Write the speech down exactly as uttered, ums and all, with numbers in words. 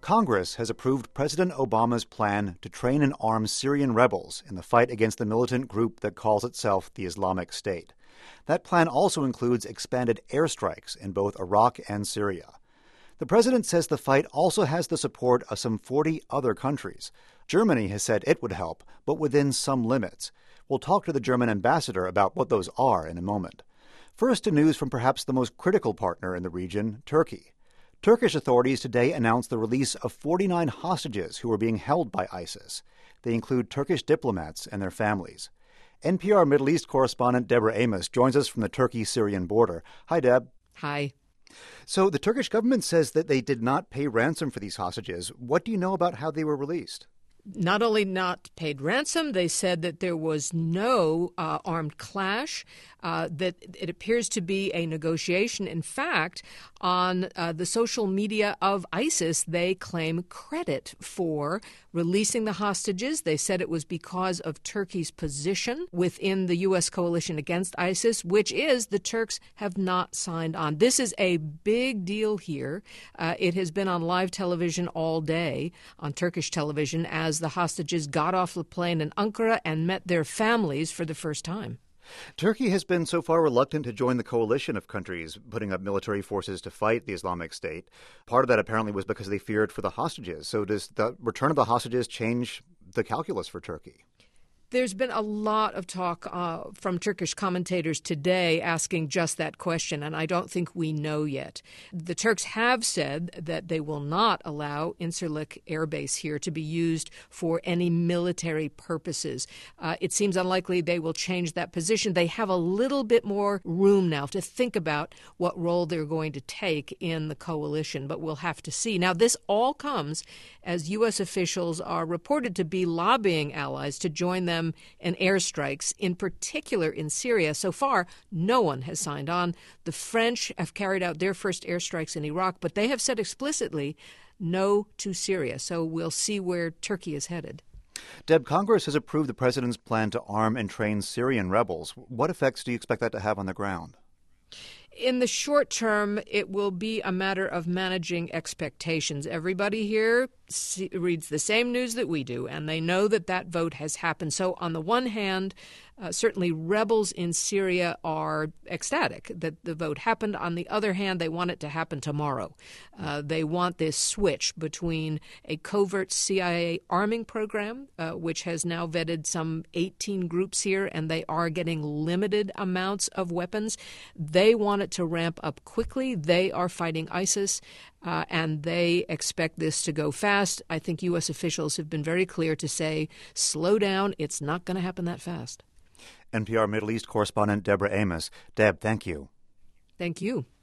Congress has approved President Obama's plan to train and arm Syrian rebels in the fight against the militant group that calls itself the Islamic State. That plan also includes expanded airstrikes in both Iraq and Syria. The president says the fight also has the support of some forty other countries. Germany has said it would help, but within some limits. We'll talk to the German ambassador about what those are in a moment. First, to news from perhaps the most critical partner in the region, Turkey. Turkish authorities today announced the release of forty-nine hostages who were being held by ISIS. They include Turkish diplomats and their families. N P R Middle East correspondent Deborah Amos joins us from the Turkey-Syrian border. Hi, Deb. Hi. So the Turkish government says that they did not pay ransom for these hostages. What do you know about how they were released? Not only not paid ransom, they said that there was no uh, armed clash, uh, that it appears to be a negotiation. In fact, on uh, the social media of ISIS, they claim credit for releasing the hostages. They said it was because of Turkey's position within the U S coalition against ISIS, which is the Turks have not signed on. This is a big deal here. Uh, it has been on live television all day, on Turkish television, as the hostages got off the plane in Ankara and met their families for the first time. Turkey has been so far reluctant to join the coalition of countries putting up military forces to fight the Islamic State. Part of that apparently was because they feared for the hostages. So does the return of the hostages change the calculus for Turkey? There's been a lot of talk uh, from Turkish commentators today asking just that question, and I don't think we know yet. The Turks have said that they will not allow Incirlik Air Base here to be used for any military purposes. Uh, it seems unlikely they will change that position. They have a little bit more room now to think about what role they're going to take in the coalition, but we'll have to see. Now, this all comes as U S officials are reported to be lobbying allies to join them in airstrikes, in particular in Syria. So far, no one has signed on. The French have carried out their first airstrikes in Iraq, but they have said explicitly no to Syria. So we'll see where Turkey is headed. Deb, Congress has approved the president's plan to arm and train Syrian rebels. What effects do you expect that to have on the ground? In the short term, it will be a matter of managing expectations. Everybody here see, reads the same news that we do, and they know that that vote has happened. So on the one hand, uh, certainly rebels in Syria are ecstatic that the vote happened. On the other hand, they want it to happen tomorrow. Uh, they want this switch between a covert C I A arming program, uh, which has now vetted some eighteen groups here, and they are getting limited amounts of weapons. They want it to ramp up quickly. They are fighting ISIS, uh, and they expect this to go fast. I think U S officials have been very clear to say, slow down. It's not going to happen that fast. N P R Middle East correspondent Deborah Amos. Deb, thank you. Thank you.